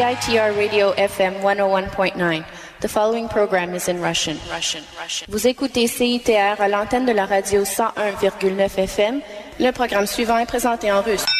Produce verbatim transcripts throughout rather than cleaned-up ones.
C I T R Radio F M one oh one point nine. The following program is in Russian. Russian, Russian. Vous écoutez C I T R à l'antenne de la radio cent un virgule neuf F M. Le programme suivant est présenté en russe.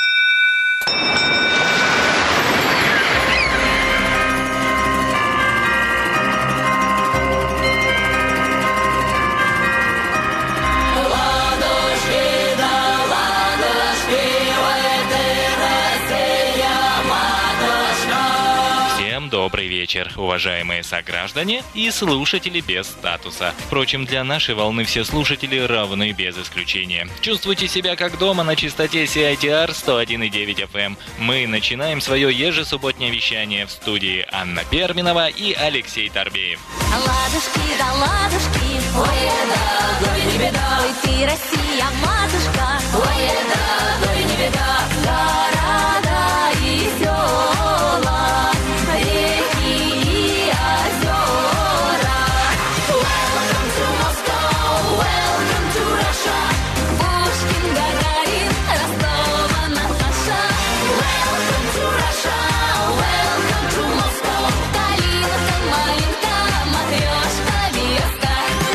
Добрый вечер, уважаемые сограждане и слушатели без статуса. Впрочем, для нашей волны все слушатели равны без исключения. Чувствуйте себя как дома на частоте си ай ти ар сто один и девять эф эм. Мы начинаем свое ежесубботнее вещание в студии Анна Перминова и Алексей Торбеев. Ладушки да ладушки, ой, да, горе не беда. Ой, ты, Россия, матушка, ой, да, горе не беда. Города и села, реки и озера. Welcome to Moscow, welcome to Russia. Пушкин, Гагарин, Ростова-на-Дону. Welcome to Russia, welcome to Moscow. Калиновка, Малинка, Матрешка, Березка.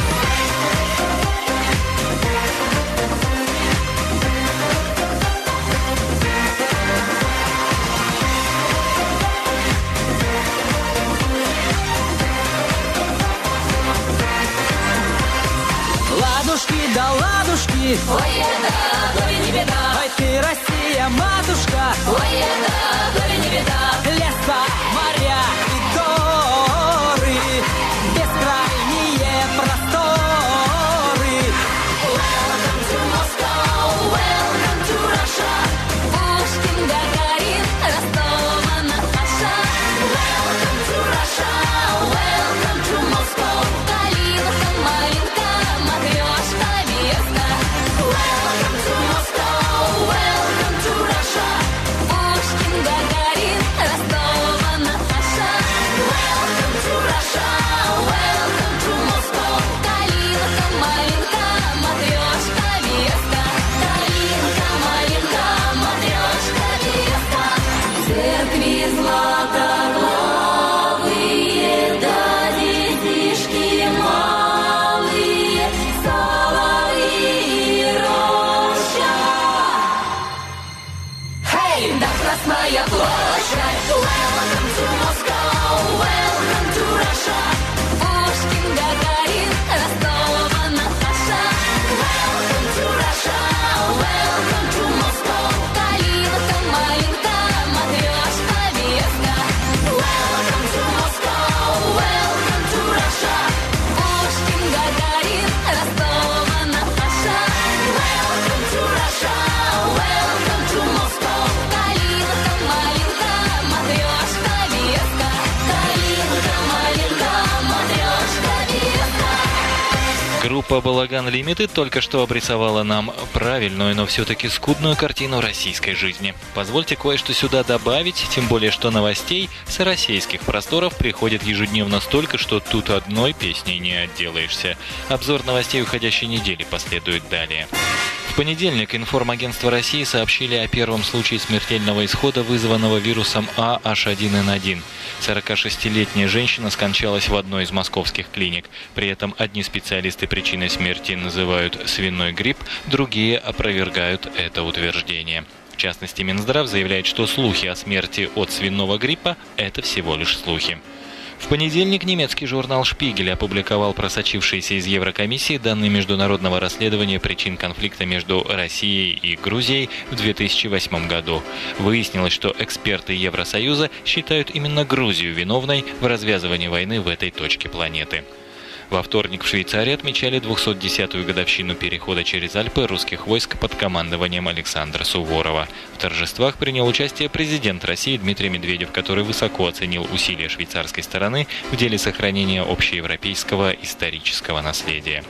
Ладушки да ладушки, Ой, да, горе не беда. ой, ты, Россия, матушка. Ой, да, горе не беда. Леса, моря и горы, бескрайние просторы. Welcome to Moscow, welcome to Russia. Пушкин, Гагарин, Ростова-на-Дону. Welcome to Russia, welcome to Moscow. Калиновка, Малинка, Матрешка, Березка. Welcome to Moscow, welcome to Russia. Пушкин, Гагарин, Ростова-на-Дону. Welcome to Russia, welcome to Moscow. Калиновка, Малинка, Матрешка, Березка. Калиновка, Малинка, Матрешка, Березка. Церкви златоглавые, да детишки малые, соловьи и роща. Hey! Да Красная площадь. Welcome to Moscow, welcome to Russia. Пушкин, Гагарин, Ростова-на-Дону. Welcome to Russia, welcome to Moscow. Калиновка, Малинка, Матрешка, Березка. Welcome to Moscow, welcome to Russia. Пушкин, Гагарин, Ростова-на-Дону. Welcome to Russia, welcome to Moscow. Калиновка, Малинка, Матрешка, Березка. Калиновка, Малинка, Матрешка, Березка. Группа «Балаган Лимитед» только что обрисовала нам правильную, но все-таки скудную картину российской жизни. Позвольте кое-что сюда добавить, тем более, что новостей с российских просторов приходит ежедневно столько, что тут одной песней не отделаешься. Обзор новостей уходящей недели последует далее. В понедельник информагентство России сообщили о первом случае смертельного исхода, вызванного вирусом А Эйч один эн один. сорокашестилетняя женщина скончалась в одной из московских клиник. При этом одни специалисты причиной смерти называют свиной грипп, другие опровергают это утверждение. В частности, Минздрав заявляет, что слухи о смерти от свиного гриппа – это всего лишь слухи. В понедельник немецкий журнал «Шпигель» опубликовал просочившиеся из Еврокомиссии данные международного расследования причин конфликта между Россией и Грузией в две тысячи восьмом году. Выяснилось, что эксперты Евросоюза считают именно Грузию виновной в развязывании войны в этой точке планеты. Во вторник в Швейцарии отмечали двухсот десятую годовщину перехода через Альпы русских войск под командованием Александра Суворова. В торжествах принял участие президент России Дмитрий Медведев, который высоко оценил усилия швейцарской стороны в деле сохранения общеевропейского исторического наследия.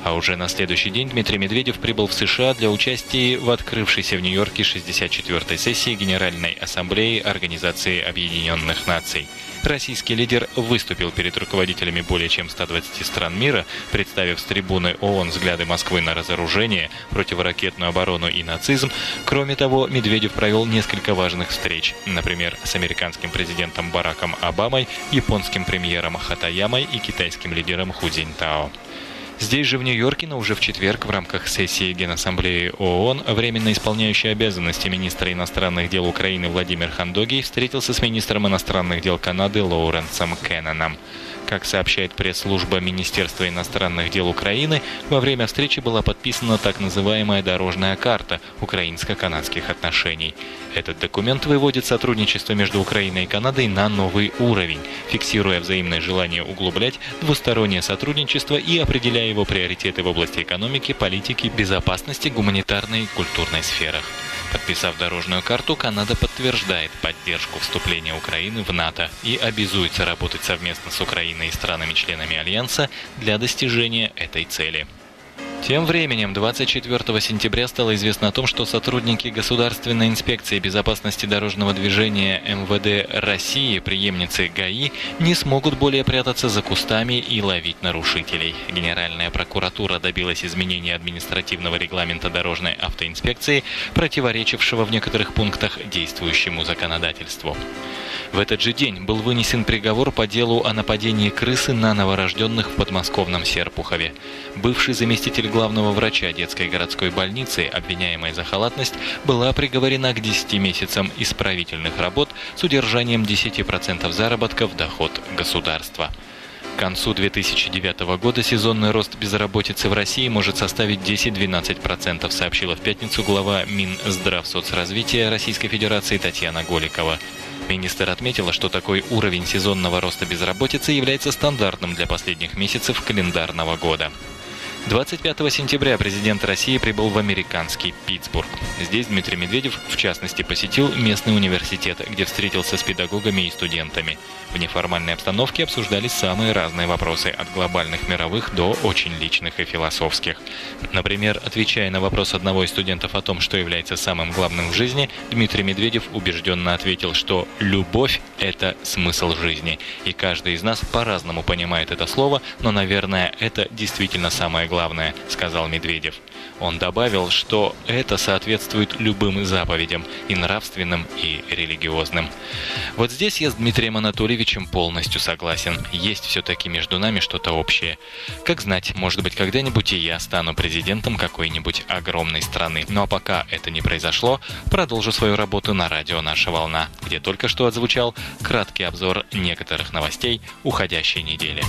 А уже на следующий день Дмитрий Медведев прибыл в США для участия в открывшейся в Нью-Йорке шестьдесят четвёртой сессии Генеральной Ассамблеи Организации Объединенных Наций. Российский лидер выступил перед руководителями более чем ста двадцати стран мира, представив с трибуны ООН взгляды Москвы на разоружение, противоракетную оборону и нацизм. Кроме того, Медведев провел несколько важных встреч, например, с американским президентом Бараком Обамой, японским премьером Хатаямой и китайским лидером Ху Цзиньтао. Здесь же, в Нью-Йорке, но уже в четверг в рамках сессии Генассамблеи ООН временно исполняющий обязанности министра иностранных дел Украины Владимир Хандогий встретился с министром иностранных дел Канады Лоуренсом Кенноном. Как сообщает пресс-служба Министерства иностранных дел Украины, во время встречи была подписана так называемая дорожная карта украинско-канадских отношений. Этот документ выводит сотрудничество между Украиной и Канадой на новый уровень, фиксируя взаимное желание углублять двустороннее сотрудничество и определяя его приоритеты в области экономики, политики, безопасности, гуманитарной и культурной сферах. Подписав дорожную карту, Канада подтверждает поддержку вступления Украины в НАТО и обязуется работать совместно с Украиной и странами-членами Альянса для достижения этой цели. Тем временем, двадцать четвёртого сентября стало известно о том, что сотрудники Государственной инспекции безопасности дорожного движения эм вэ дэ России, преемницы ГАИ, не смогут более прятаться за кустами и ловить нарушителей. Генеральная прокуратура добилась изменения административного регламента дорожной автоинспекции, противоречившего в некоторых пунктах действующему законодательству. В этот же день был вынесен приговор по делу о нападении крысы на новорожденных в подмосковном Серпухове. Бывший заместитель главного врача детской городской больницы, обвиняемая за халатность, была приговорена к десяти месяцам исправительных работ с удержанием десяти процентов заработка в доход государства. К концу две тысячи девятого года сезонный рост безработицы в России может составить десять-двенадцать процентов, сообщила в пятницу глава Минздравсоцразвития Российской Федерации Татьяна Голикова. Министр отметила, что такой уровень сезонного роста безработицы является стандартным для последних месяцев календарного года. двадцать пятого сентября президент России прибыл в американский Питтсбург. Здесь Дмитрий Медведев, в частности, посетил местный университет, где встретился с педагогами и студентами. В неформальной обстановке обсуждались самые разные вопросы, от глобальных мировых до очень личных и философских. Например, отвечая на вопрос одного из студентов о том, что является самым главным в жизни, Дмитрий Медведев убежденно ответил, что «любовь – это смысл жизни». И каждый из нас по-разному понимает это слово, но, наверное, это действительно самое главное. Главное, сказал Медведев. Он добавил, что это соответствует любым заповедям, и нравственным, и религиозным. Вот здесь я с Дмитрием Анатольевичем полностью согласен. Есть все-таки между нами что-то общее. Как знать, может быть, когда-нибудь и я стану президентом какой-нибудь огромной страны. Ну а пока это не произошло, продолжу свою работу на радио «Наша волна», где только что отзвучал краткий обзор некоторых новостей уходящей недели.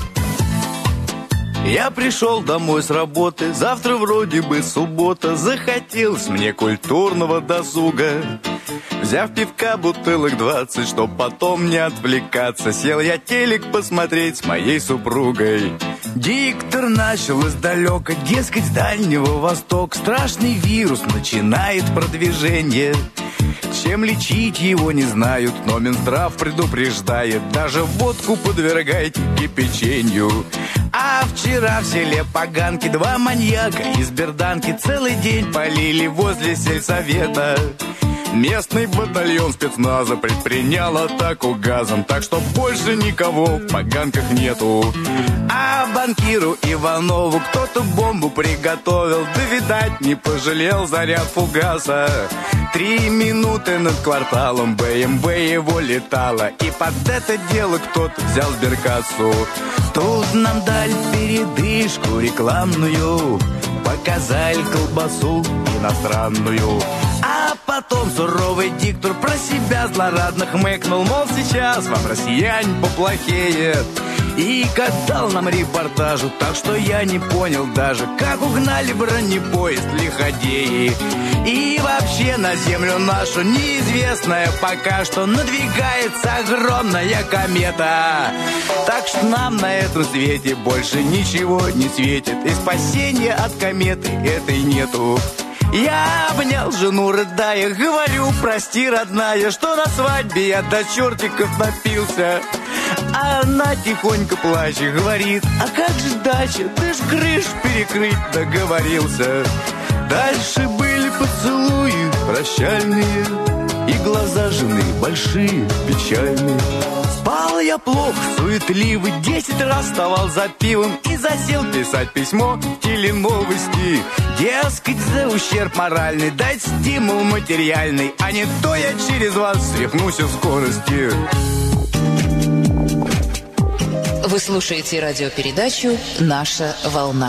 Я пришел домой с работы, завтра вроде бы суббота, захотелось мне культурного досуга. Взяв пивка бутылок двадцать, чтоб потом не отвлекаться, сел я телек посмотреть с моей супругой. Диктор начал издалека, дескать, с Дальнего Востока страшный вирус начинает продвижение. Чем лечить его не знают, но Минздрав предупреждает, даже водку подвергайте кипячению. А вчера в селе Поганки два маньяка из Берданки целый день полили возле сельсовета. Местный батальон спецназа предпринял атаку газом, так что больше никого в Поганках нету. А банкиру Иванову кто-то бомбу приготовил, да, видать, не пожалел заряд фугаса. Три минуты над кварталом бэ эм вэ его летало, и под это дело кто-то взял сберкассу. Тут нам дали передышку рекламную, показали колбасу иностранную. А потом суровый диктор про себя злорадно хмыкнул, мол, сейчас вам, россияне, поплохеет. И как дал нам репортажу, так что я не понял даже, как угнали бронепоезд лиходеи. И вообще на землю нашу неизвестная пока что надвигается огромная комета. Так что нам на этом свете больше ничего не светит, и спасения от кометы этой нету. Я обнял жену, рыдая, говорю, прости, родная, что на свадьбе я до чертиков напился. А она тихонько плачет, говорит: а как же дача, ты ж крыш перекрыть договорился. Дальше были поцелуи прощальные, и глаза жены большие, печальные. Спал я плохо, суетливый, десять раз вставал за пивом и засел писать письмо в теленовости. Дескать, за ущерб моральный дать стимул материальный, а не то я через вас свихнусь в скорости. Вы слушаете радиопередачу «Наша волна».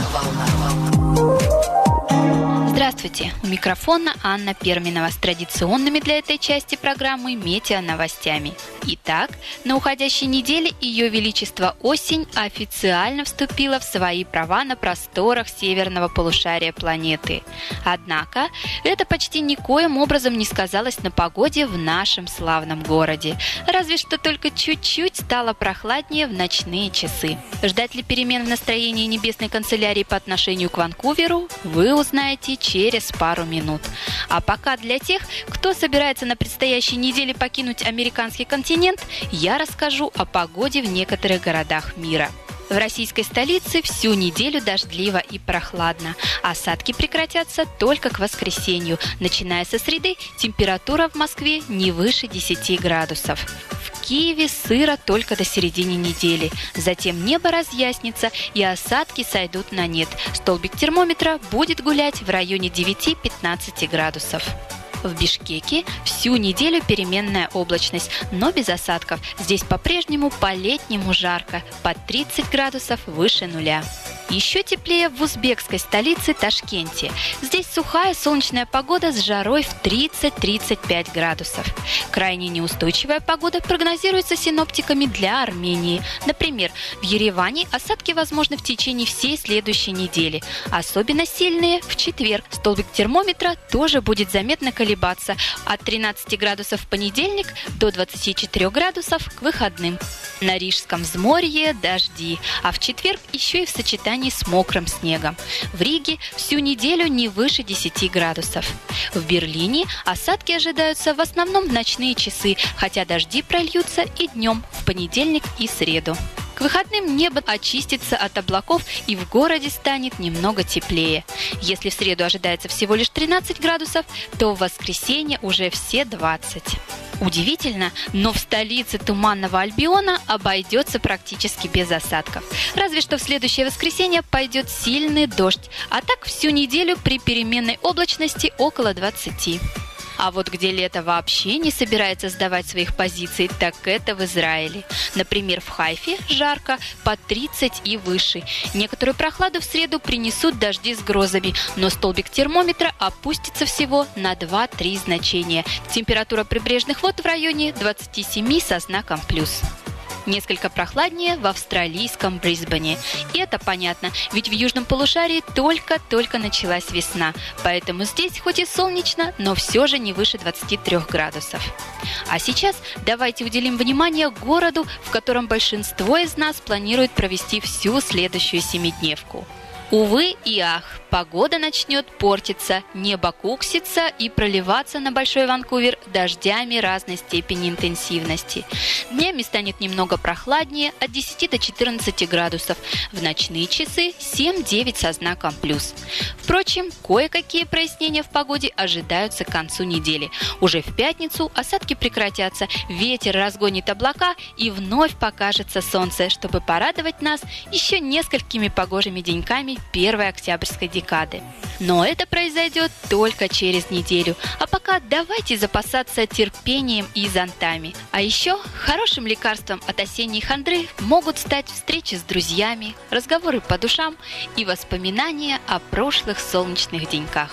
Здравствуйте! У микрофона Анна Перминова с традиционными для этой части программы метеоновостями. Итак, на уходящей неделе Ее Величество Осень официально вступила в свои права на просторах северного полушария планеты. Однако, это почти никоим образом не сказалось на погоде в нашем славном городе. Разве что только чуть-чуть стало прохладнее в ночные часы. Ждать ли перемен в настроении небесной канцелярии по отношению к Ванкуверу, вы узнаете через пару минут. А пока для тех, кто собирается на предстоящей неделе покинуть американский континент, я расскажу о погоде в некоторых городах мира. В российской столице всю неделю дождливо и прохладно. Осадки прекратятся только к воскресенью. Начиная со среды, температура в Москве не выше десяти градусов. В Киеве сыро только до середины недели. Затем небо разъяснится и осадки сойдут на нет. Столбик термометра будет гулять в районе девяти-пятнадцати градусов. В Бишкеке всю неделю переменная облачность, но без осадков. Здесь по-прежнему по-летнему жарко, под тридцать градусов выше нуля. Еще теплее в узбекской столице Ташкенте. Здесь сухая солнечная погода с жарой в тридцать-тридцать пять градусов. Крайне неустойчивая погода прогнозируется синоптиками для Армении. Например, в Ереване осадки возможны в течение всей следующей недели. Особенно сильные в четверг. Столбик термометра тоже будет заметно колебаться от тринадцати градусов в понедельник до двадцати четырёх градусов к выходным. На Рижском взморье дожди, а в четверг еще и в сочетании с мокрым снегом. В Риге всю неделю не выше десяти градусов. В Берлине осадки ожидаются в основном в ночные часы, хотя дожди прольются и днем в понедельник и среду. К выходным небо очистится от облаков и в городе станет немного теплее. Если в среду ожидается всего лишь тринадцать градусов, то в воскресенье уже все двадцать. Удивительно, но в столице Туманного Альбиона обойдется практически без осадков. Разве что в следующее воскресенье пойдет сильный дождь, а так всю неделю при переменной облачности около двадцати. А вот где лето вообще не собирается сдавать своих позиций, так это в Израиле. Например, в Хайфе жарко под тридцать и выше. Некоторую прохладу в среду принесут дожди с грозами, но столбик термометра опустится всего на два-три значения. Температура прибрежных вод в районе двадцати семи со знаком плюс. Несколько прохладнее в австралийском Брисбене. И это понятно, ведь в южном полушарии только-только началась весна. Поэтому здесь хоть и солнечно, но все же не выше двадцати трёх градусов. А сейчас давайте уделим внимание городу, в котором большинство из нас планирует провести всю следующую семидневку. Увы и ах, погода начнет портиться, небо куксится и проливаться на Большой Ванкувер дождями разной степени интенсивности. Днями станет немного прохладнее, от десяти до четырнадцати градусов. В ночные часы семь-девять со знаком плюс. Впрочем, кое-какие прояснения в погоде ожидаются к концу недели. Уже в пятницу осадки прекратятся, ветер разгонит облака и вновь покажется солнце, чтобы порадовать нас еще несколькими погожими деньками первой октябрьской декады. Но это произойдет только через неделю. А пока давайте запасаться терпением и зонтами. А еще хорошим лекарством от осенней хандры могут стать встречи с друзьями, разговоры по душам и воспоминания о прошлых солнечных деньках.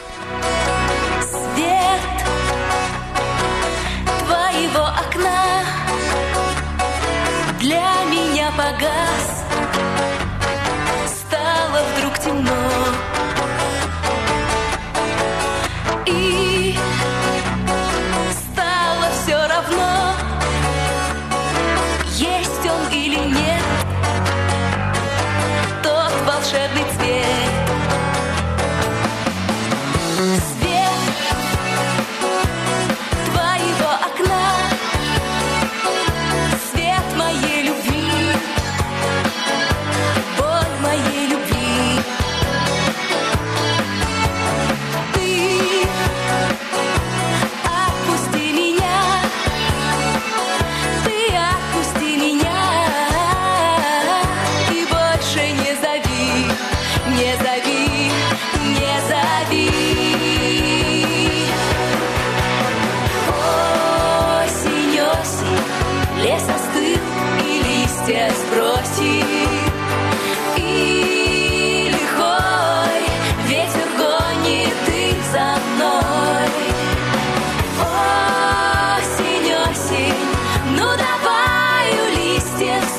Свет твоего окна для меня погас. Стало вдруг темно, и стало все равно, есть он или нет, тот волшебный цвет. Свет твоего окна, свет моей любви.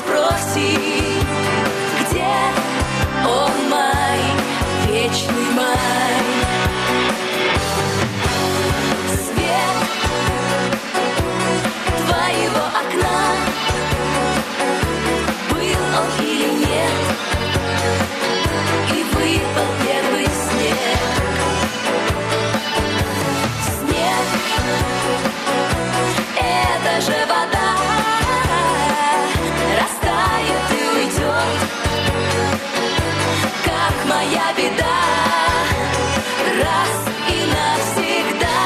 спроси, где он май, вечный май. Свет твоего окна, был он или нет, и выпал первый снег. Снег — это же вода, растает и уйдет, как моя беда, раз и навсегда.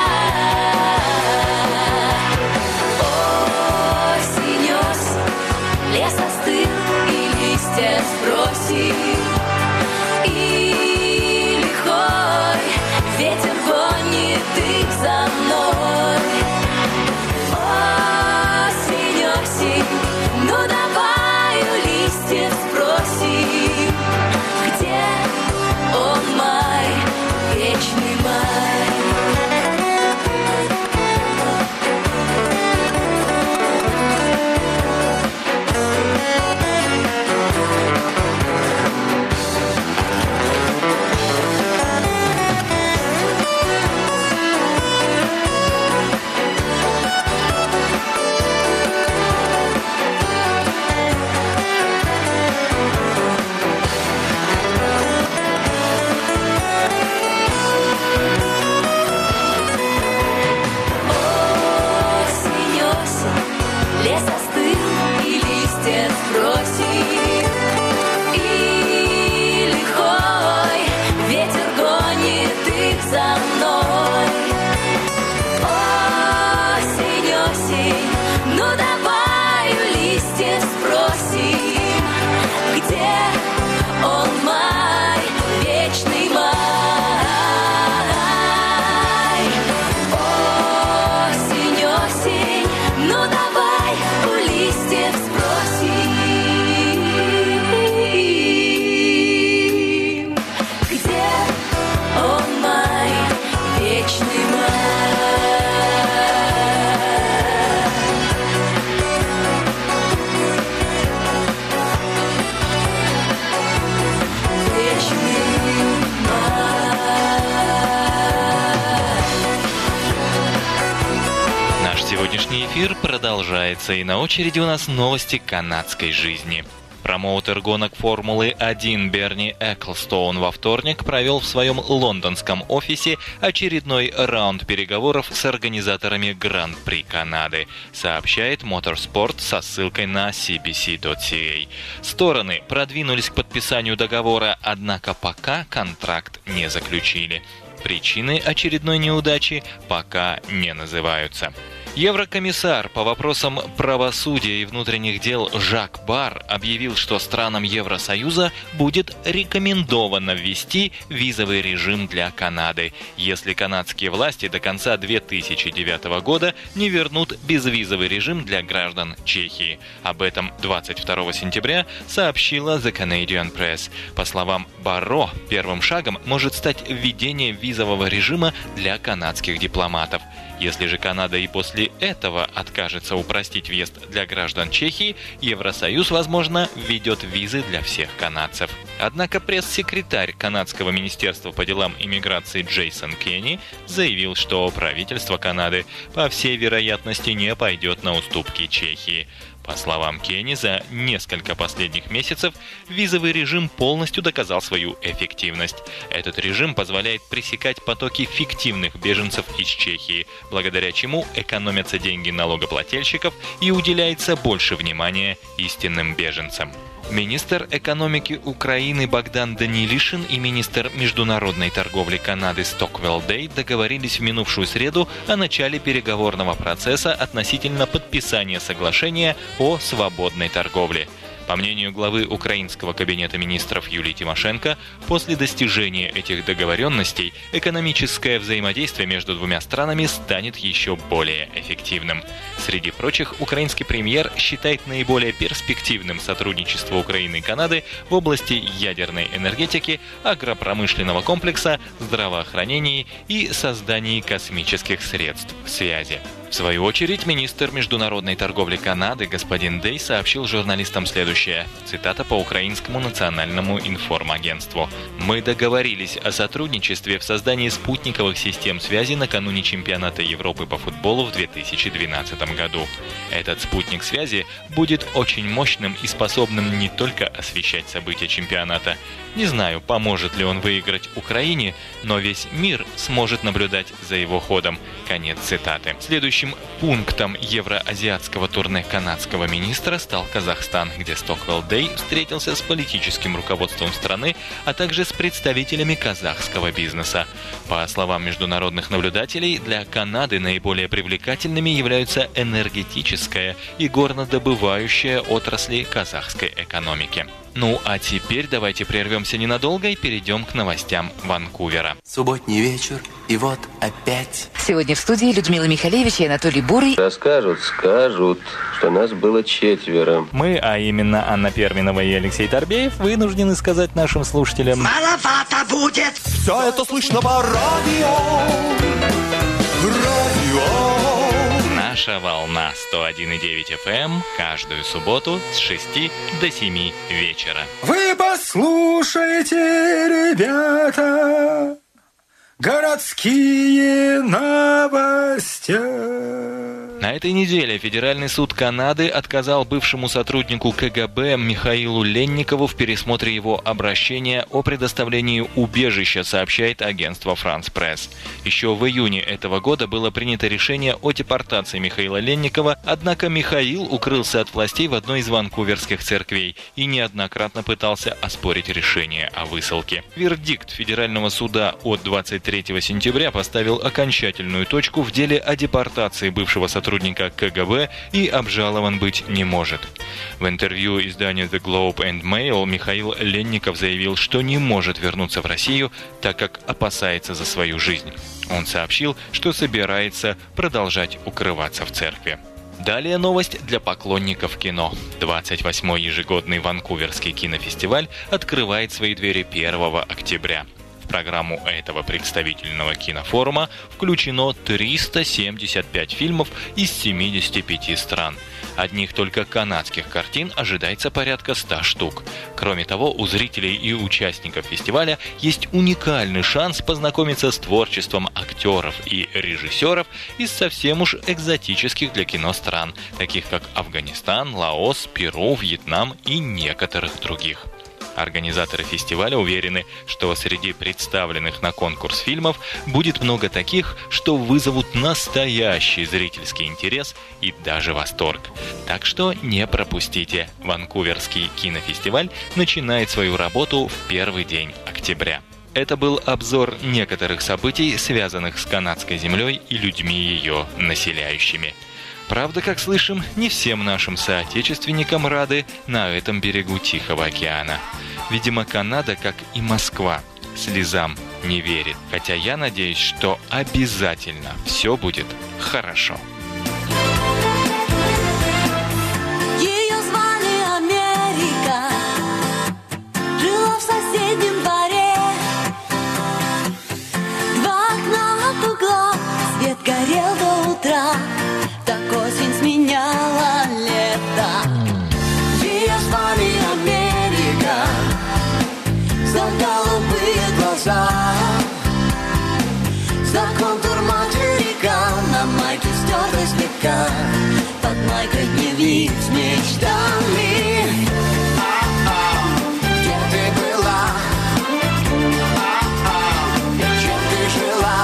Осень, осень, лес остыл и листья сбросил, и лихой ветер гонит их за мной. Осень, осень, ну давай у листьев спросим, где он май, вечный май. Осень, осень, лес остыл и листья сбросил, и лихой ветер гонит их за мной. Осень, осень, ну давай у листьев спросим, где он май, вечный май. Осень, осень, ну давай у листьев спросим, где он май, вечный май. Вечный май. Наш сегодняшний эфир продолжается, и на очереди у нас новости канадской жизни. Промоутер гонок Формулы один Берни Эклстоун во вторник провел в своем лондонском офисе очередной раунд переговоров с организаторами Гран-при Канады, сообщает Motorsport со ссылкой на си би си точка си эй. Стороны продвинулись к подписанию договора, однако пока контракт не заключили. Причины очередной неудачи пока не называются. Еврокомиссар по вопросам правосудия и внутренних дел Жак Бар объявил, что странам Евросоюза будет рекомендовано ввести визовый режим для Канады, если канадские власти до конца две тысячи девятого года не вернут безвизовый режим для граждан Чехии. Об этом двадцать второго сентября сообщила The Canadian Press. По словам Барро, первым шагом может стать введение визового режима для канадских дипломатов. Если же Канада и после этого откажется упростить въезд для граждан Чехии, Евросоюз, возможно, введет визы для всех канадцев. Однако пресс-секретарь канадского министерства по делам иммиграции Джейсон Кенни заявил, что правительство Канады, по всей вероятности, не пойдет на уступки Чехии. По словам Кенни, за несколько последних месяцев визовый режим полностью доказал свою эффективность. Этот режим позволяет пресекать потоки фиктивных беженцев из Чехии, благодаря чему экономятся деньги налогоплательщиков и уделяется больше внимания истинным беженцам. Министр экономики Украины Богдан Данилишин и министр международной торговли Канады Стоквелл Дей договорились в минувшую среду о начале переговорного процесса относительно подписания соглашения о свободной торговле. По мнению главы украинского кабинета министров Юлии Тимошенко, после достижения этих договоренностей экономическое взаимодействие между двумя странами станет еще более эффективным. Среди прочих, украинский премьер считает наиболее перспективным сотрудничество Украины и Канады в области ядерной энергетики, агропромышленного комплекса, здравоохранения и создании космических средств связи. В свою очередь, министр международной торговли Канады господин Дэй сообщил журналистам следующее. Цитата по Украинскому национальному информагентству. «Мы договорились о сотрудничестве в создании спутниковых систем связи накануне чемпионата Европы по футболу в две тысячи двенадцатом году. Этот спутник связи будет очень мощным и способным не только освещать события чемпионата. Не знаю, поможет ли он выиграть Украине, но весь мир сможет наблюдать за его ходом». Конец цитаты. Следующим пунктом евроазиатского турне канадского министра стал Казахстан, где Стоквелл Дэй встретился с политическим руководством страны, а также с представителями казахского бизнеса. По словам международных наблюдателей, для Канады наиболее привлекательными являются энергетическая и горнодобывающая отрасли казахской экономики. Ну а теперь давайте прервемся ненадолго и перейдем к новостям Ванкувера. Субботний вечер, и вот опять. Сегодня в студии Людмила Михалевич и Анатолий Бурый. Расскажут, скажут, что нас было четверо. Мы, а именно Анна Перминова и Алексей Торбеев, вынуждены сказать нашим слушателям: Маловато будет! Все это слышно по радио. Радио. Наша волна сто один и девять эф эм каждую субботу с шести до семи вечера. Вы послушайте, ребята, городские новости. На этой неделе Федеральный суд Канады отказал бывшему сотруднику ка гэ бэ Михаилу Ленникову в пересмотре его обращения о предоставлении убежища, сообщает агентство France Press. Еще в июне этого года было принято решение о депортации Михаила Ленникова, однако Михаил укрылся от властей в одной из ванкуверских церквей и неоднократно пытался оспорить решение о высылке. Вердикт Федерального суда от двадцать третьего сентября поставил окончательную точку в деле о депортации бывшего сотрудника сотрудника ка гэ бэ и обжалован быть не может. В интервью изданию The Globe and Mail Михаил Ленников заявил, что не может вернуться в Россию, так как опасается за свою жизнь. Он сообщил, что собирается продолжать укрываться в церкви. Далее новость для поклонников кино. двадцать восьмой ежегодный Ванкуверский кинофестиваль открывает свои двери первого октября. В программу этого представительного кинофорума включено триста семьдесят пять фильмов из семидесяти пяти стран. Одних только канадских картин ожидается порядка ста штук. Кроме того, у зрителей и участников фестиваля есть уникальный шанс познакомиться с творчеством актеров и режиссеров из совсем уж экзотических для кино стран, таких как Афганистан, Лаос, Перу, Вьетнам и некоторых других. Организаторы фестиваля уверены, что среди представленных на конкурс фильмов будет много таких, что вызовут настоящий зрительский интерес и даже восторг. Так что не пропустите. Ванкуверский кинофестиваль начинает свою работу в первый день октября. Это был обзор некоторых событий, связанных с канадской землей и людьми ее населяющими. Правда, как слышим, не всем нашим соотечественникам рады на этом берегу Тихого океана. Видимо, Канада, как и Москва, слезам не верит. Хотя я надеюсь, что обязательно все будет хорошо. Ее звали Америка, жила в соседнем дворе. Два окна от угла, свет горел до утра. Так осень сменяла лето. Ее звали Америка, за голубые глаза, за контур материка. На майке стертой слегка, под майкой дневник с мечтами. Где ты была? Чем ты жила?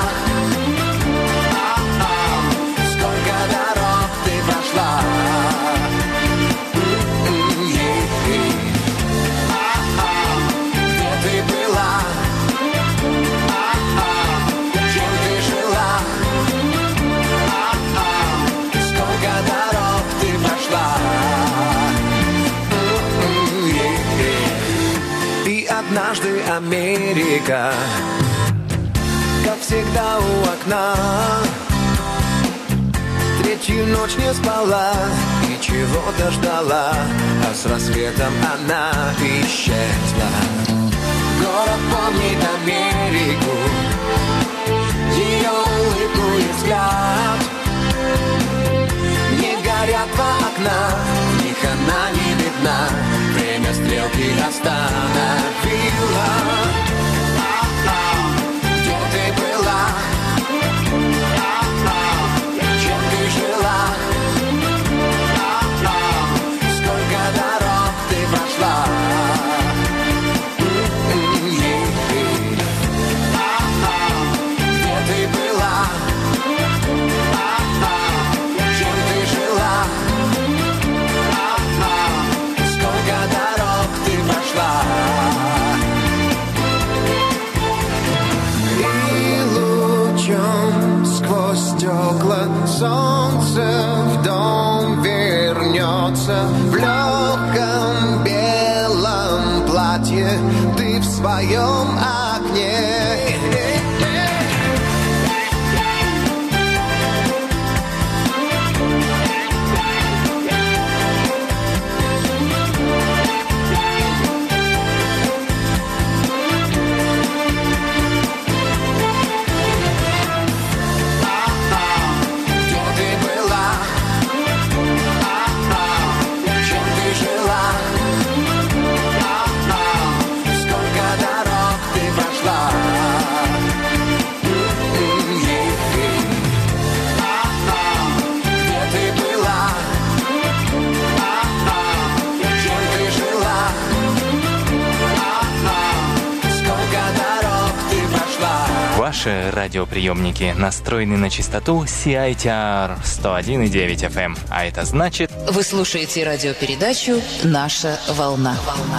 Сколько дорог ты прошла? Где ты была? Чем ты жила? Сколько дорог ты прошла? однажды Америка, как всегда у окна. Третью ночь не спала и чего-то ждала, а с рассветом она исчезла. Город помнит Америку, ее улыбку и взгляд. Не горят два окна, в них она не видна. Время стрелки остановила. Где ты была? Чем ты жила? Сколько дорог ты прошла? Где ты была? Чем ты жила? Сколько дорог ты прошла? И лучом сквозь стекла солнце в дом вернется. В легком белом платье ты в своем окне. Ваши радиоприемники настроены на частоту си ай ти ар сто один и девять эф эм, а это значит... Вы слушаете радиопередачу «Наша волна».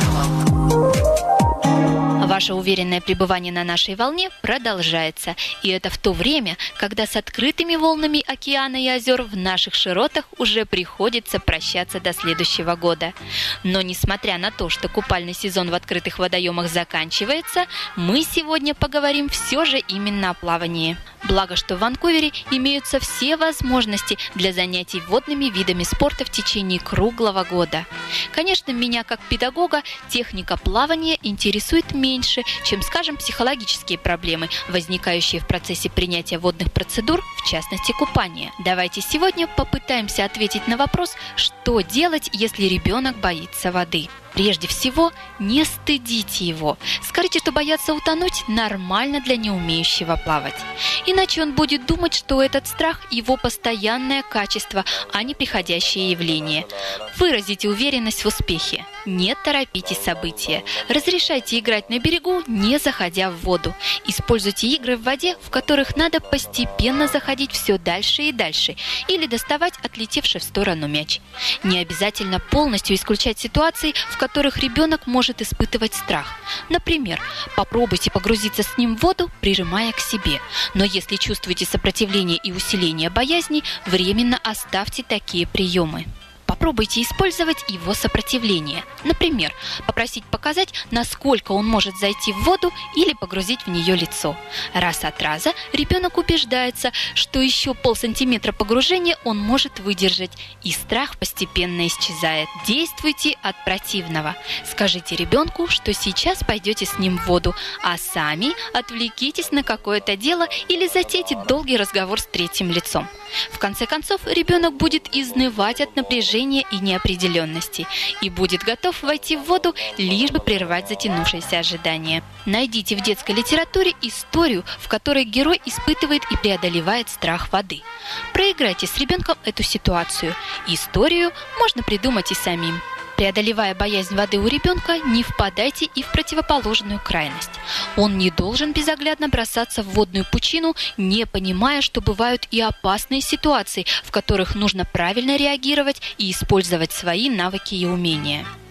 Ваше уверенное пребывание на нашей волне продолжается. И это в то время, когда с открытыми волнами океана и озер в наших широтах уже приходится прощаться до следующего года. Но несмотря на то, что купальный сезон в открытых водоемах заканчивается, мы сегодня поговорим все же именно о плавании. Благо, что в Ванкувере имеются все возможности для занятий водными видами спорта в течение круглого года. Конечно, меня как педагога техника плавания интересует меньше, чем, скажем, психологические проблемы, возникающие в процессе принятия водных процедур, в частности купания. Давайте сегодня попытаемся ответить на вопрос, что делать, если ребенок боится воды. Прежде всего, не стыдите его. Скажите, что бояться утонуть нормально для неумеющего плавать. Иначе он будет думать, что этот страх – его постоянное качество, а не приходящее явление. Выразите уверенность в успехе. Не торопите события. Разрешайте играть на берегу, не заходя в воду. Используйте игры в воде, в которых надо постепенно заходить все дальше и дальше, или доставать отлетевший в сторону мяч. Не обязательно полностью исключать ситуации, в которых ребенок может испытывать страх. Например, попробуйте погрузиться с ним в воду, прижимая к себе. Но если чувствуете сопротивление и усиление боязни, временно оставьте такие приемы. Попробуйте использовать его сопротивление. Например, попросить показать, насколько он может зайти в воду или погрузить в нее лицо. Раз от раза ребенок убеждается, что еще полсантиметра погружения он может выдержать, и страх постепенно исчезает. Действуйте от противного. Скажите ребенку, что сейчас пойдете с ним в воду, а сами отвлекитесь на какое-то дело или затейте долгий разговор с третьим лицом. В конце концов, ребенок будет изнывать от напряжения и неопределенности и будет готов войти в воду, лишь бы прервать затянувшееся ожидание. Найдите в детской литературе историю, в которой герой испытывает и преодолевает страх воды. Проиграйте с ребенком эту ситуацию. Историю можно придумать и самим. Преодолевая боязнь воды у ребенка, не впадайте и в противоположную крайность. Он не должен безоглядно бросаться в водную пучину, не понимая, что бывают и опасные ситуации, в которых нужно правильно реагировать и использовать свои навыки и умения.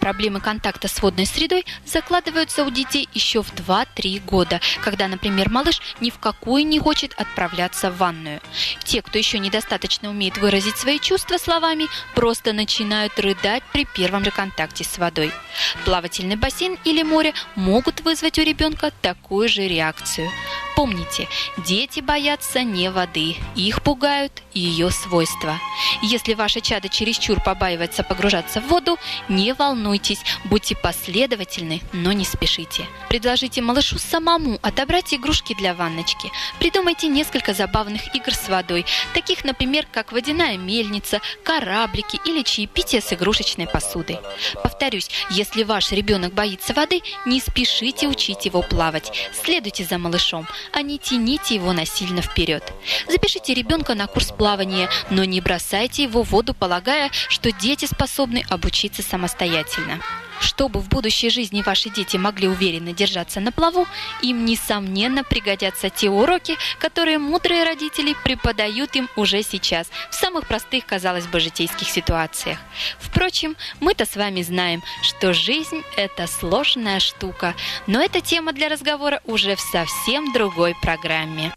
проблемы контакта с водной средой закладываются у детей еще в два-три года, когда, например, малыш ни в какую не хочет отправляться в ванную. Те, кто еще недостаточно умеет выразить свои чувства словами, просто начинают рыдать при первом же контакте с водой. Плавательный бассейн или море могут вызвать у ребенка такую же реакцию. Помните, дети боятся не воды, их пугают ее свойства. Если ваше чадо чересчур побаивается погружаться в воду, не волнуйтесь, будьте последовательны, но не спешите. Предложите малышу самому отобрать игрушки для ванночки. Придумайте несколько забавных игр с водой, таких, например, как водяная мельница, кораблики или чаепитие с игрушечной посудой. Повторюсь, если ваш ребенок боится воды, не спешите учить его плавать. Следуйте за малышом, а не тяните его насильно вперед. Запишите ребенка на курс плавания, но не бросайте его в воду, полагая, что дети способны обучиться самостоятельно. Чтобы в будущей жизни ваши дети могли уверенно держаться на плаву, им, несомненно, пригодятся те уроки, которые мудрые родители преподают им уже сейчас, в самых простых, казалось бы, житейских ситуациях. Впрочем, мы-то с вами знаем, что жизнь – это сложная штука, но это тема для разговора уже в совсем другой программе.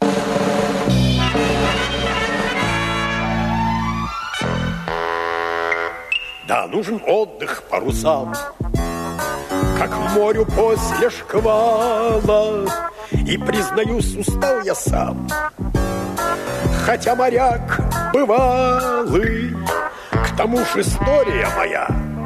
Да, нужен отдых парусам, как морю после шквала. И, признаюсь, устал я сам, хотя моряк бывалый. К тому ж история моя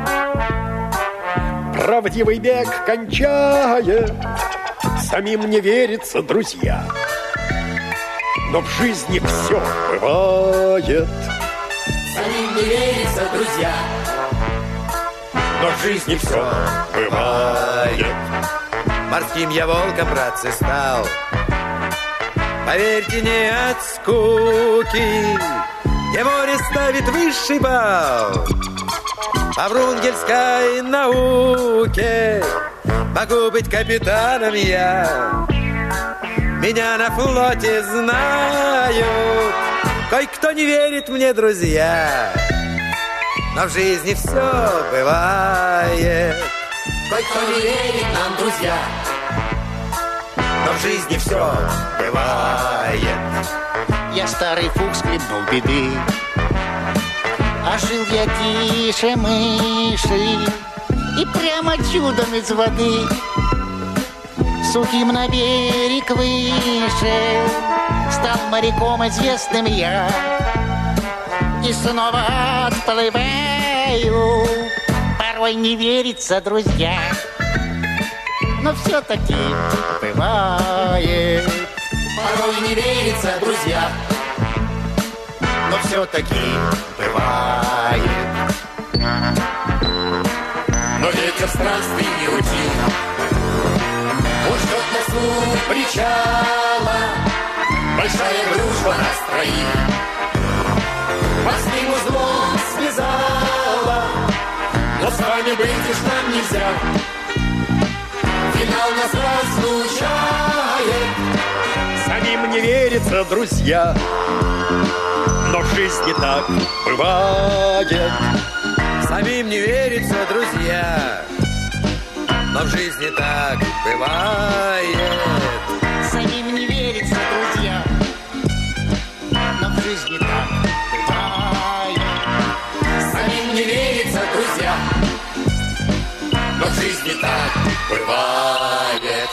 правдивый бег кончает. Самим не верится, друзья, но в жизни все бывает. Самим не верится, друзья, но в жизни все бывает. Морским я волком, братцы, стал. Поверьте, не от скуки, мне море ставит высший балл. По врунгельской науке могу быть капитаном я. Меня на флоте знают, кое-кто не верит мне, друзья, но в жизни все бывает. Кое-кто не верит нам, друзья, но в жизни все бывает. Я старый фукс хлебнул беды, а жил я тише мыши, и прямо чудом из воды сухим на берег выше стал моряком известным я. И снова отплываю, порой не верится, друзья, но все-таки бывает. Порой не верится, друзья, но все-таки бывает. Но ветер странствий не утих, он ждет нас у причала. Большая дружба нас троих морским узлом связала, но с вами быть уж нам нельзя. Финал нас разлучает. Самим не верится, друзья, но в жизни так бывает. Самим не верится, друзья, но в жизни так бывает. Самим не верится, друзья, но в жизни так бывает. Самим не верится, друзья, но в жизни так бывает.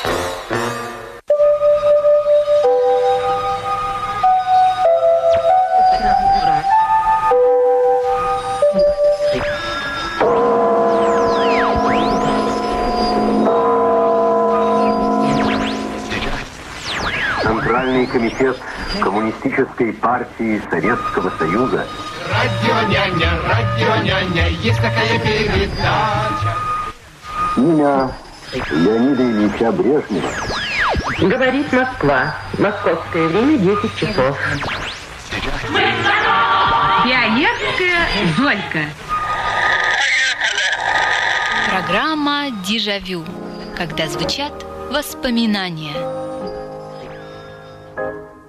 Центральный комитет Коммунистической партии Советского Союза. Радио-няня, радио-няня, есть такая передача. Имя Леонида Ильича Брежнева. Говорит Москва. Московское время десять часов. Пионерская Золька. Программа «Дежавю», когда звучат воспоминания.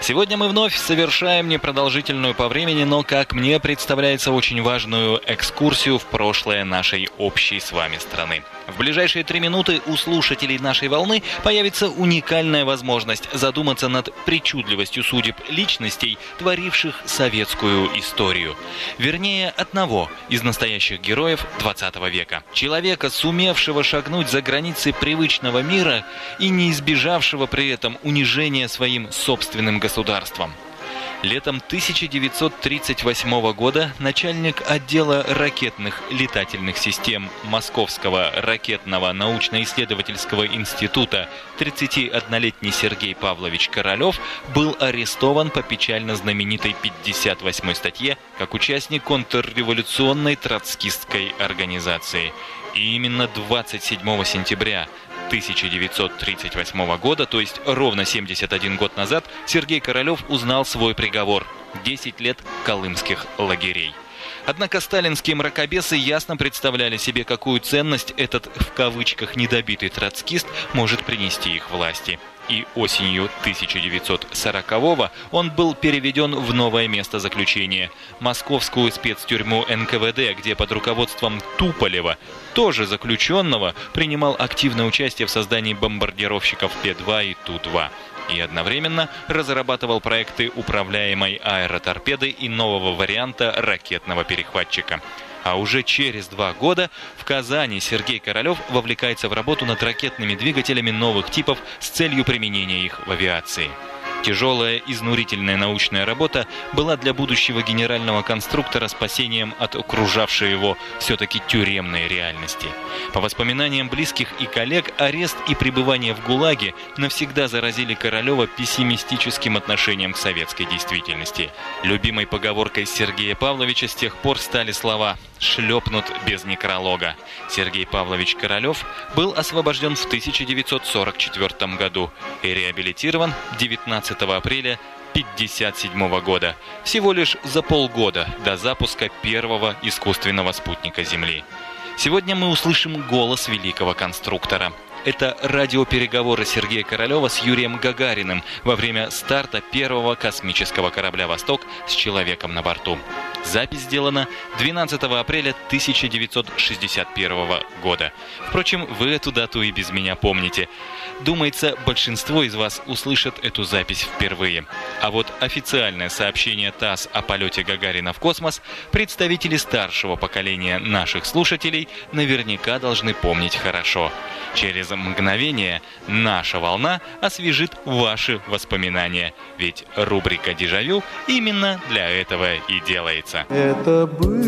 Сегодня мы вновь совершаем непродолжительную по времени, но, как мне представляется, очень важную экскурсию в прошлое нашей общей с вами страны. В ближайшие три минуты у слушателей нашей волны появится уникальная возможность задуматься над причудливостью судеб личностей, творивших советскую историю. Вернее, одного из настоящих героев двадцатого века. Человека, сумевшего шагнуть за границы привычного мира и не избежавшего при этом унижения своим собственным государством. Летом тысяча девятьсот тридцать восьмого года начальник отдела ракетных летательных систем Московского ракетного научно-исследовательского института тридцатиоднолетний Сергей Павлович Королев был арестован по печально знаменитой пятьдесят восьмой статье как участник контрреволюционной троцкистской организации. И именно двадцать седьмого сентября тысяча девятьсот тридцать восьмого года, то есть ровно семьдесят один год назад, Сергей Королев узнал свой приговор – десять лет колымских лагерей. Однако сталинские мракобесы ясно представляли себе, какую ценность этот, в кавычках, недобитый троцкист может принести их власти. И осенью тысяча девятьсот сорокового он был переведен в новое место заключения – московскую спецтюрьму эн ка вэ дэ, где под руководством Туполева, тоже заключенного, принимал активное участие в создании бомбардировщиков Пэ два и Ту два. И одновременно разрабатывал проекты управляемой аэроторпеды и нового варианта ракетного перехватчика. А уже через два года в Казани Сергей Королев вовлекается в работу над ракетными двигателями новых типов с целью применения их в авиации. Тяжелая, изнурительная научная работа была для будущего генерального конструктора спасением от окружавшей его все-таки тюремной реальности. По воспоминаниям близких и коллег, арест и пребывание в ГУЛАГе навсегда заразили Королева пессимистическим отношением к советской действительности. Любимой поговоркой Сергея Павловича с тех пор стали слова «шлепнут без некролога». Сергей Павлович Королев был освобожден в тысяча девятьсот сорок четвёртом году и реабилитирован девятнадцатого апреля пятьдесят седьмого года, всего лишь за полгода до запуска первого искусственного спутника Земли. Сегодня мы услышим голос великого конструктора. Это радиопереговоры Сергея Королева с Юрием Гагариным во время старта первого космического корабля «Восток» с человеком на борту. Запись сделана двенадцатого апреля тысяча девятьсот шестьдесят первого года. Впрочем, вы эту дату и без меня помните. Думается, большинство из вас услышат эту запись впервые. А вот официальное сообщение ТАСС о полете Гагарина в космос представители старшего поколения наших слушателей наверняка должны помнить хорошо. Через мгновение наша волна освежит ваши воспоминания. Ведь рубрика «Дежавю» именно для этого и делается. Это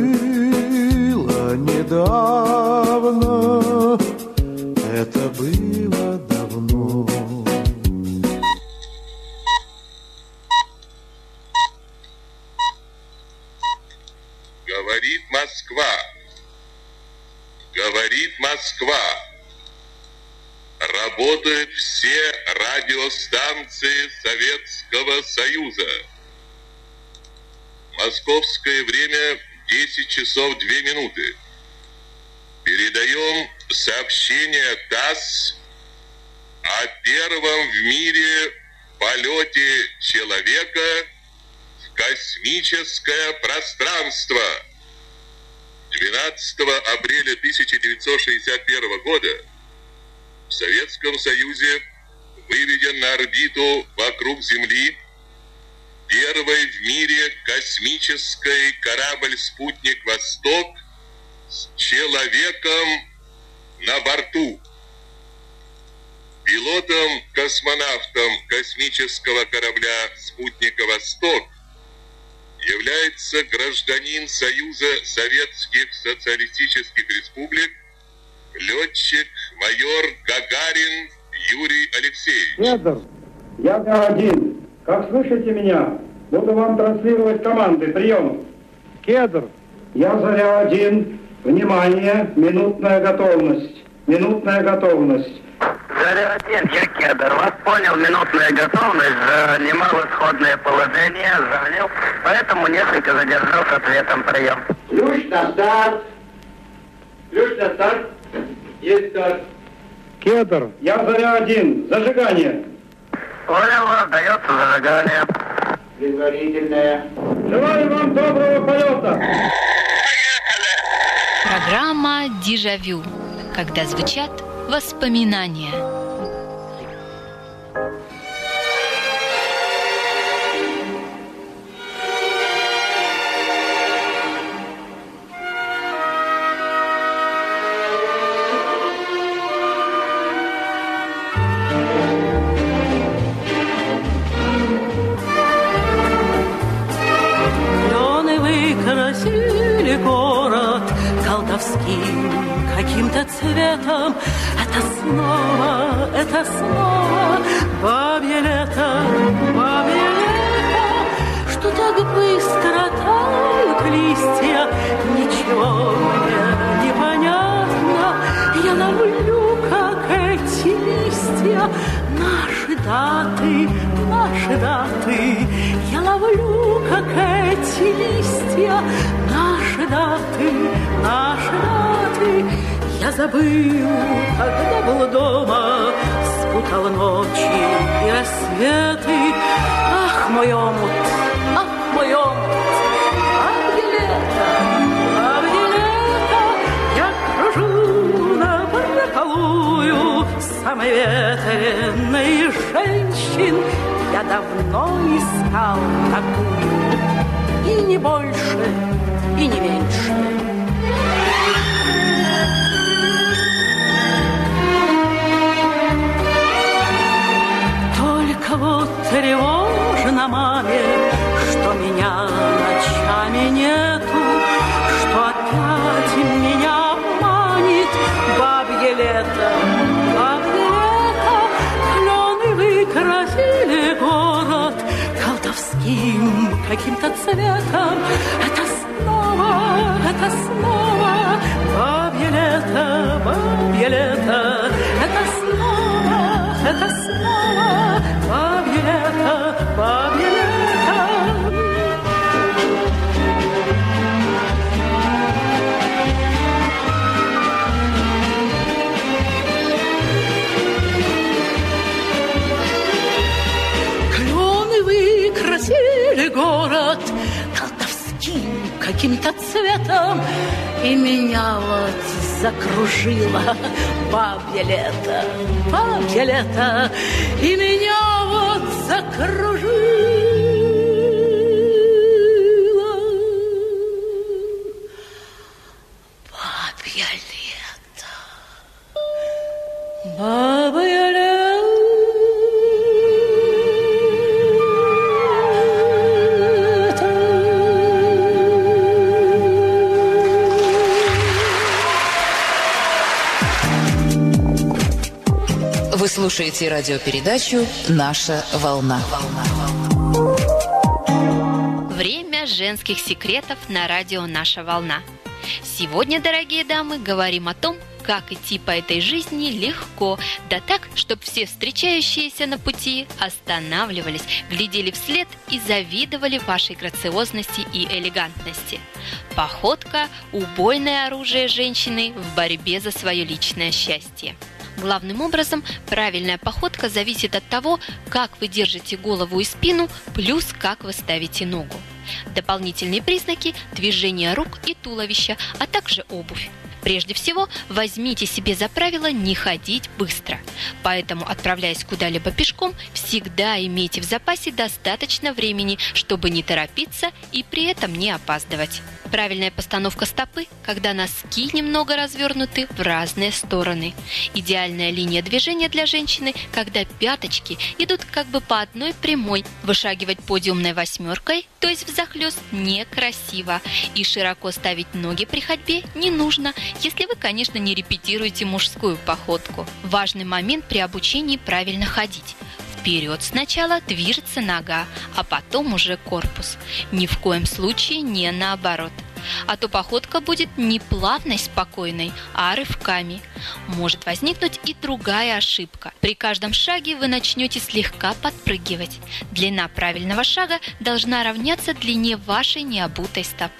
было недавно, это было давно. Говорит Москва, говорит Москва. Работают все радиостанции Советского Союза. Московское время десять часов две минуты. Передаем сообщение ТАСС о первом в мире полете человека в космическое пространство. двенадцатого апреля тысяча девятьсот шестьдесят первого года в Советском Союзе выведен на орбиту вокруг Земли первый в мире космический корабль-спутник «Восток» с человеком на борту. Пилотом-космонавтом космического корабля «Спутника Восток» является гражданин Союза Советских Социалистических Республик, летчик майор Гагарин Юрий Алексеевич. Федор, я один. Как слышите меня? Буду вам транслировать команды. Прием. Кедр. Я Заря один. Внимание, минутная готовность. Минутная готовность. Заря один, я Кедр. Вас понял, минутная готовность. Занимал исходное положение, занял. Поэтому несколько задержал с ответом. Прием. Ключ на старт. Ключ на старт. Есть старт. Кедр. Я Заря один. Зажигание. Понял, дается зажигание. Предварительная. Желаю вам доброго полета. Программа «Дежавю», когда звучат воспоминания. Город колдовским каким-то цветом. Это снова, это снова бабье лето, бабье лето, что так быстро тают листья. Ничего мне не понятно, я ловлю, как эти листья. Наши даты, наши даты, я ловлю, как эти листья. Наши даты, наши даты, я забыл, когда был дома, спутал ночи и рассветы. Ах, мой омут, ах, мой омут, бабье лето, бабье лето, я кружу напропалую самой ветреной женщин. Я давно искал такую, и не больше, и не меньше. Только вот тревожно маме, что меня ночами нету, что опять меня манит бабье лето, бабье лето. Клены выкрасили город колдовским каким-то цветом. Это снова, это снова бабье лето, бабье лето. Это снова, это снова бабье лето, бабье лето. Клены выкрасили город колдовским каким-то цветом, и меня вот закружило бабье лето, бабье лето, и меня вот закружило бабье лето, бабье лето. Вы слушаете радиопередачу «Наша волна». Время женских секретов на радио «Наша волна». Сегодня, дорогие дамы, говорим о том, как идти по этой жизни легко, да так, чтобы все встречающиеся на пути останавливались, глядели вслед и завидовали вашей грациозности и элегантности. Походка – убойное оружие женщины в борьбе за свое личное счастье. Главным образом, правильная походка зависит от того, как вы держите голову и спину, плюс как вы ставите ногу. Дополнительные признаки – движение рук и туловища, а также обувь. Прежде всего, возьмите себе за правило не ходить быстро. Поэтому, отправляясь куда-либо пешком, всегда имейте в запасе достаточно времени, чтобы не торопиться и при этом не опаздывать. Правильная постановка стопы, когда носки немного развернуты в разные стороны. Идеальная линия движения для женщины, когда пяточки идут как бы по одной прямой. Вышагивать подиумной восьмеркой, то есть взахлёст, некрасиво. И широко ставить ноги при ходьбе не нужно, если вы, конечно, не репетируете мужскую походку. Важный момент при обучении правильно ходить. Вперед сначала движется нога, а потом уже корпус. Ни в коем случае не наоборот. А то походка будет не плавной, спокойной, а рывками. Может возникнуть и другая ошибка. При каждом шаге вы начнете слегка подпрыгивать. Длина правильного шага должна равняться длине вашей необутой стопы.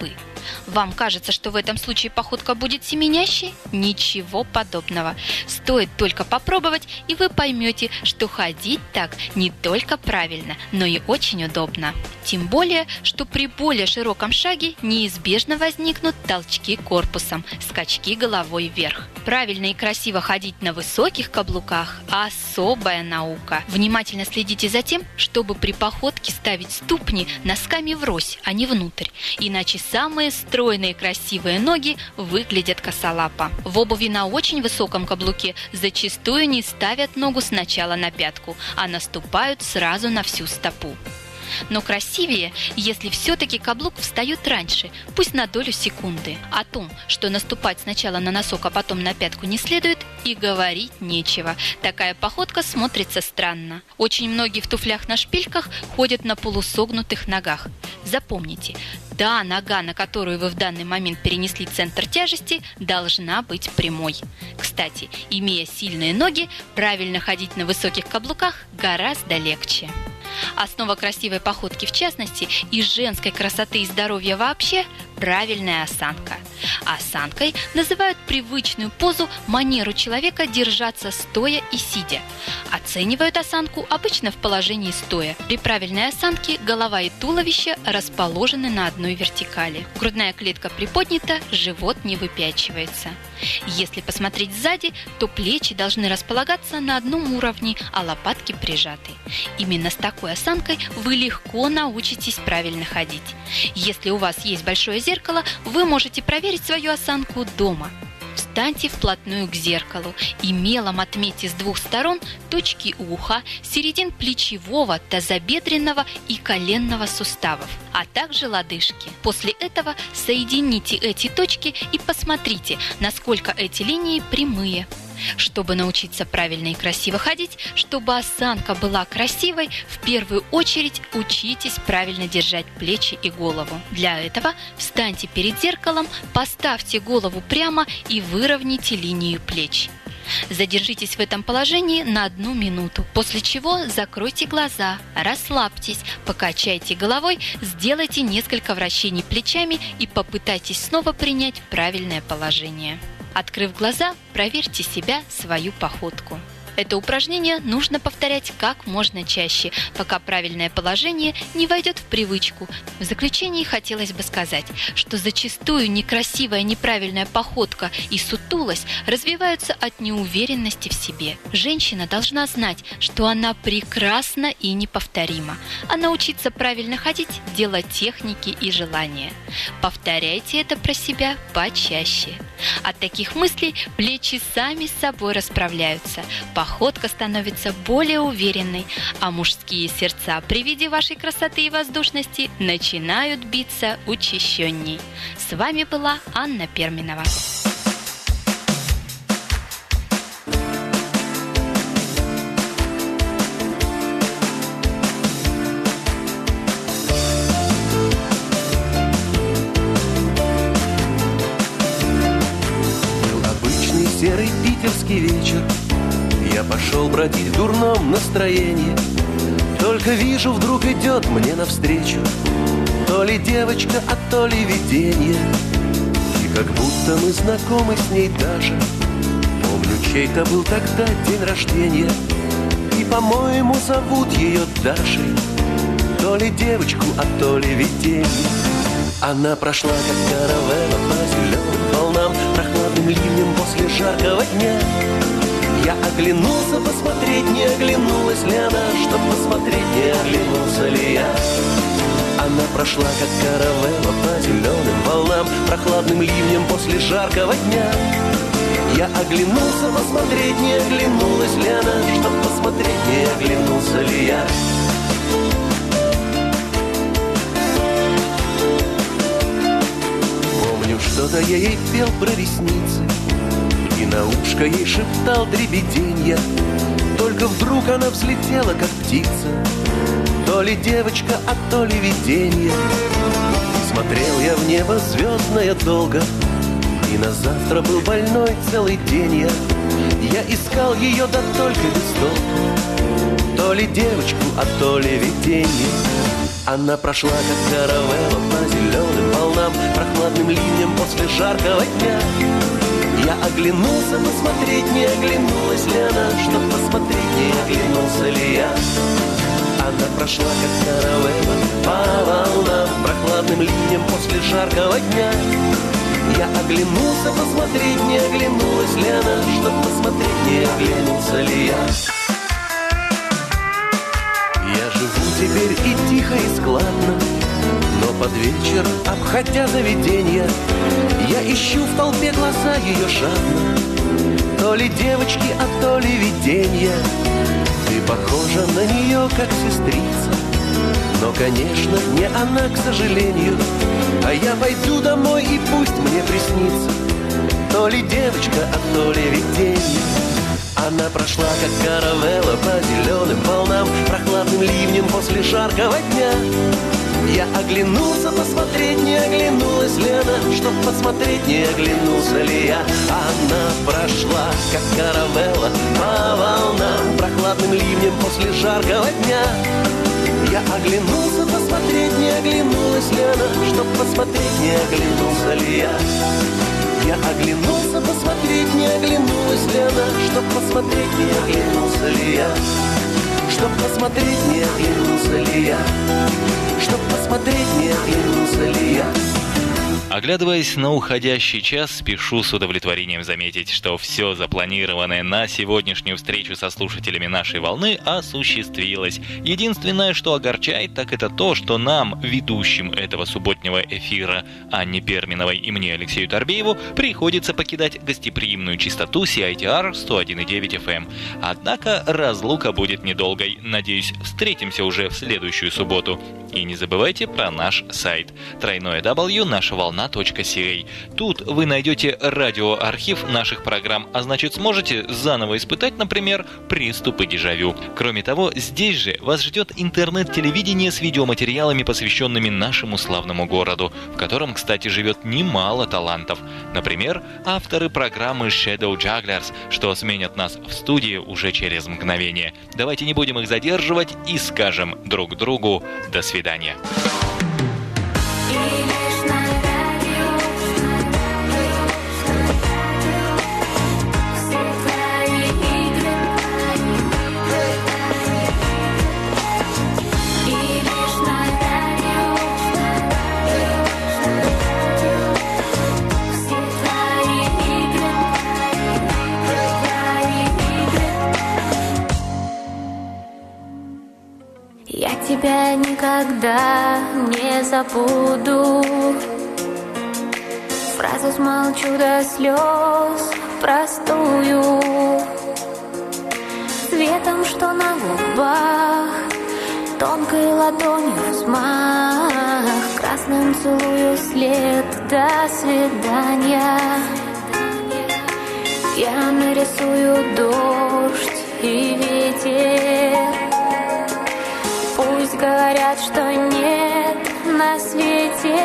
Вам кажется, что в этом случае походка будет семенящей? Ничего подобного. Стоит только попробовать, и вы поймете, что ходить так не только правильно, но и очень удобно. Тем более, что при более широком шаге неизбежно возникнут толчки корпусом, скачки головой вверх. Правильно и красиво ходить на высоких каблуках – особая наука. Внимательно следите за тем, чтобы при походке ставить ступни носками врозь, а не внутрь. Иначе самые стройные красивые ноги выглядят косолапо. В обуви на очень высоком каблуке зачастую не ставят ногу сначала на пятку, а наступают сразу на всю стопу. Но красивее, если все-таки каблук встает раньше, пусть на долю секунды. О том, что наступать сначала на носок, а потом на пятку не следует, и говорить нечего. Такая походка смотрится странно. Очень многие в туфлях на шпильках ходят на полусогнутых ногах. Запомните, та нога, на которую вы в данный момент перенесли центр тяжести, должна быть прямой. Кстати, имея сильные ноги, правильно ходить на высоких каблуках гораздо легче. Основа красивой походки в частности и женской красоты и здоровья вообще – правильная осанка. Осанкой называют привычную позу, манеру человека держаться стоя и сидя. Оценивают осанку обычно в положении стоя. При правильной осанке голова и туловище расположены на одной вертикали. Грудная клетка приподнята, живот не выпячивается. Если посмотреть сзади, то плечи должны располагаться на одном уровне, а лопатки прижаты. Именно с такой осанкой вы легко научитесь правильно ходить. Если у вас есть большое зеркало, вы можете проверить свою осанку дома. Встаньте вплотную к зеркалу и мелом отметьте с двух сторон точки уха, середин плечевого, тазобедренного и коленного суставов, а также лодыжки. После этого соедините эти точки и посмотрите, насколько эти линии прямые. Чтобы научиться правильно и красиво ходить, чтобы осанка была красивой, в первую очередь учитесь правильно держать плечи и голову. Для этого встаньте перед зеркалом, поставьте голову прямо и выровняйте линию плеч. Задержитесь в этом положении на одну минуту, после чего закройте глаза, расслабьтесь, покачайте головой, сделайте несколько вращений плечами и попытайтесь снова принять правильное положение. Открыв глаза, проверьте себя, свою походку. Это упражнение нужно повторять как можно чаще, пока правильное положение не войдет в привычку. В заключении хотелось бы сказать, что зачастую некрасивая, неправильная походка и сутулость развиваются от неуверенности в себе. Женщина должна знать, что она прекрасна и неповторима, а научиться правильно ходить – дело техники и желания. Повторяйте это про себя почаще. От таких мыслей плечи сами с собой расправляются, походка становится более уверенной, а мужские сердца при виде вашей красоты и воздушности начинают биться учащенней. С вами была Анна Перминова. Серый питерский вечер, я пошел бродить в дурном настроении. Только вижу, вдруг идет мне навстречу то ли девочка, а то ли видение. И как будто мы знакомы с ней даже. Помню, чей-то был тогда день рождения, и, по-моему, зовут ее Дашей. То ли девочку, а то ли видение. Она прошла, как каравелла по зеленым волнам, прохладным ливнем после жаркого дня. Я оглянулся посмотреть, не оглянулась ли она, чтоб посмотреть, не оглянулся ли я. Она прошла, как каравелла по зеленым волнам, прохладным ливнем после жаркого дня. Я оглянулся посмотреть, не оглянулась ли она, чтоб посмотреть, не оглянулся ли я. Что-то я ей пел про ресницы и на ушко ей шептал дребеденья. Только вдруг она взлетела, как птица, то ли девочка, а то ли виденье. И смотрел я в небо звездное долго, и на завтра был больной целый день я. Я искал ее, да только без толку, то ли девочку, а то ли виденье. Она прошла, как каравелла по зеленым волнам, прохладным прохладным ливнем после жаркого дня. Я оглянулся посмотреть, не оглянулась ли она, чтоб посмотреть, не оглянулся ли я. Она прошла, как каравелла, по волнам, прохладным ливнем после жаркого дня. Я оглянулся посмотреть, не оглянулась ли она, чтоб посмотреть, не оглянулся ли я. Я живу теперь и тихо, и складно, но под вечер, обходя заведенья, я ищу в толпе глаза ее жадно. То ли девочки, а то ли виденья. Ты похожа на нее, как сестрица, но, конечно, не она, к сожалению. А я пойду домой, и пусть мне приснится то ли девочка, а то ли виденье. Она прошла, как каравелла, по зеленым волнам, прохладным ливнем после жаркого дня. Я оглянулся посмотреть, не оглянулась ли она, чтоб посмотреть, не оглянулся ли я. Она прошла, как каравелла, по волнам, прохладным ливнем после жаркого дня. Я оглянулся посмотреть, не оглянулась ли она, чтоб посмотреть, не оглянулся ли я. Я оглянулся посмотреть, не оглянулась ли она, чтоб посмотреть, не оглянулся ли я. Чтоб посмотреть, не оглянулся ли я. Чтоб посмотреть, не оглянулся ли я. Оглядываясь на уходящий час, спешу с удовлетворением заметить, что все запланированное на сегодняшнюю встречу со слушателями нашей волны осуществилось. Единственное, что огорчает, так это то, что нам, ведущим этого субботнего эфира Анне Перминовой и мне, Алексею Торбееву, приходится покидать гостеприимную частоту си ай ти ар сто один и девять эф эм. Однако разлука будет недолгой. Надеюсь, встретимся уже в следующую субботу. И не забывайте про наш сайт дабл ю дабл ю дабл ю точка наша волна точка си эй. Тут вы найдете радиоархив наших программ, а значит сможете заново испытать, например, приступы дежавю. Кроме того, здесь же вас ждет интернет-телевидение с видеоматериалами, посвященными нашему славному городу, в котором, кстати, живет немало талантов. Например, авторы программы Shadow Jugglers, что сменят нас в студии уже через мгновение. Давайте не будем их задерживать и скажем друг другу до свидания. Тебя никогда не забуду. Фразу смолчу до слез простую. Цветом, что на губах, тонкой ладонью взмах, красным целую след до свидания. Я нарисую дождь и ветер. Пусть говорят, что нет на свете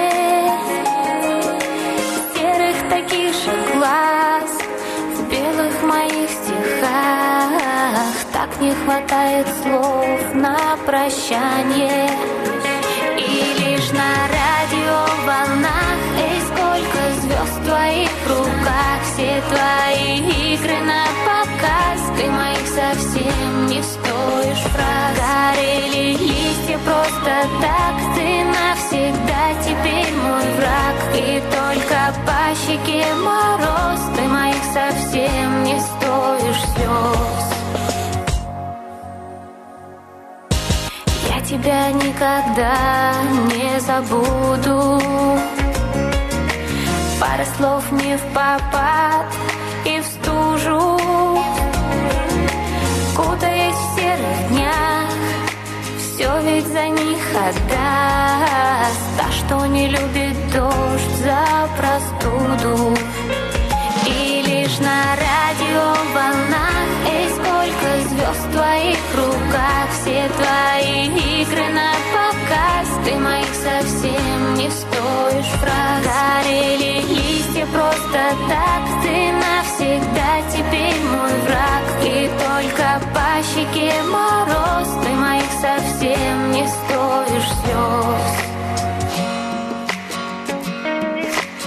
серых таких же глаз в белых моих стихах. Так не хватает слов на прощание. И лишь на радиоволнах, эй, сколько звезд в твоих руках, все твои игры на показ. Ты моих совсем не стоишь фраз. Горели листья просто так, ты навсегда теперь мой враг. И только по щеке мороз, ты моих совсем не стоишь слез. Я тебя никогда не забуду. Пара слов не в попад и в стужу. Кутаясь в серых днях, все ведь за них отдаст та, что не любит дождь за простуду. И лишь на радиоволнах, эй, сколько звезд в твоих руках, все твои игры на показ. Ты моих совсем не стоишь фраз. Горели листья просто так, ты навсегда теперь мой враг. И только по щеке мороз, ты моих совсем не стоишь слез.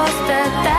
просто так.